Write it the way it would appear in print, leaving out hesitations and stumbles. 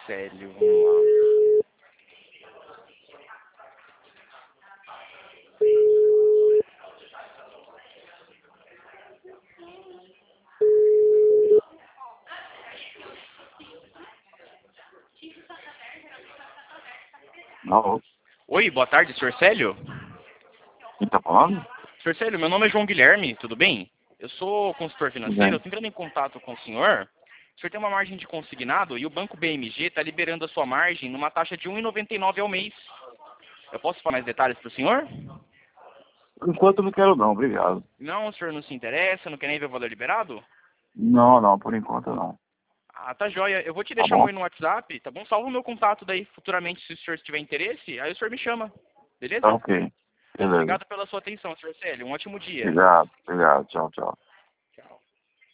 Célio, vamos lá. Alô? Oi, boa tarde, senhor Célio. Quem tá falando? Senhor Célio, meu nome é João Guilherme, tudo bem? Eu sou consultor Tudo financeiro, eu bem. estou entrando em contato com o senhor. O senhor tem uma margem de consignado e o Banco BMG está liberando a sua margem numa taxa de R$ 1,99 ao mês. Eu posso falar mais detalhes para o senhor? Por enquanto eu não quero não, obrigado. Não, o senhor não se interessa, não quer nem ver o valor liberado? Não, não, por enquanto não. Ah, tá joia. Eu vou te Tá deixar um bom? oi no WhatsApp, tá bom? Salva o meu contato daí futuramente, se o senhor tiver interesse, aí o senhor me chama, Tá beleza? ok. Bom, Beleza. obrigado pela sua atenção, senhor Célio. Um ótimo dia. Obrigado, obrigado. Tchau, tchau.